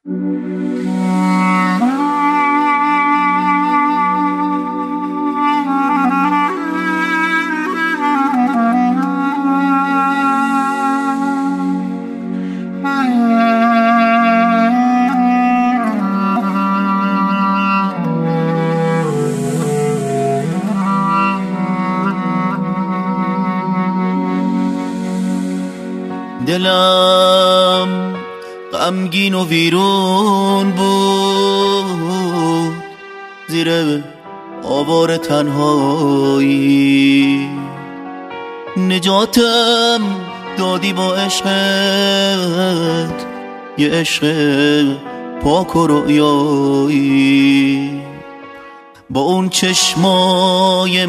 دلم غمگین و ویرون بود زیر آوار تنهایی، نجاتم دادی با عشقت، یه عشق پاک و رویایی. با اون چشمای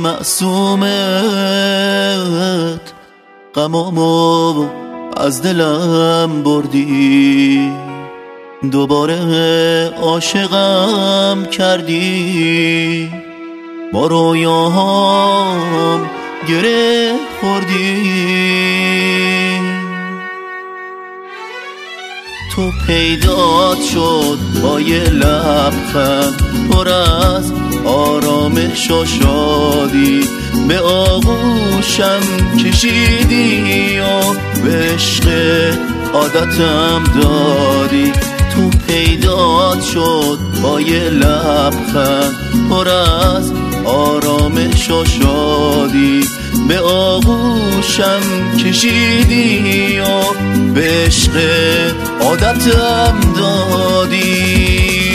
معصومت غمامو از دلم بردی، دوباره عاشقم کردی، با رویاهام گره خوردی. تو پیدات شد با یه لبخند پر از آرامش و شادی، به آغوشم کشیدی و به عشق عادتم دادی. تو پیدات شد با یه لبخند پر از آرامش و شادی، به آغوشم کشیدی و به عشق عادتم دادی.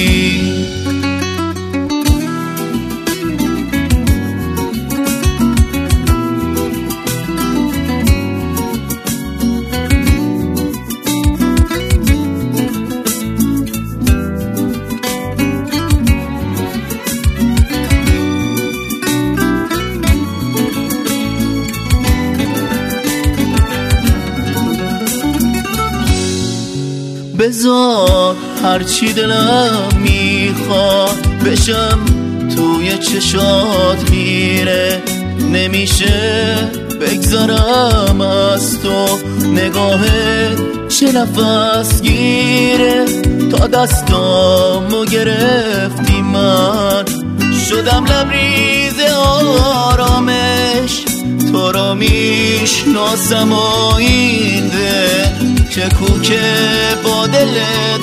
بذار هرچی دلم میخواد بشم توی چشات خیره، نمیشه بگذارم از تو، نگاهت چه نفس گیره. تا دستامو گرفتی من شدم لبریز آرامش، تو رو میشناسم و این دل که کوکه با دلت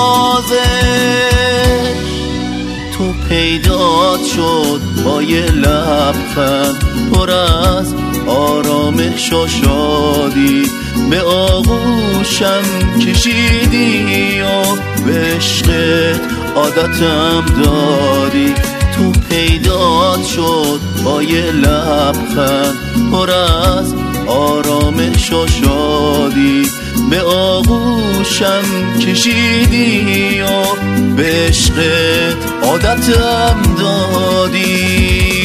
سازش. تو پیدات شد با یه لبخند پر از آرامش و شادی، به آغوشم کشیدی و به عشقت عادتم دادی. تو پیدات شد با یه لبخند پر از آرامش و شادی، به آغوشم کشیدی و به عشقت عادتم دادی.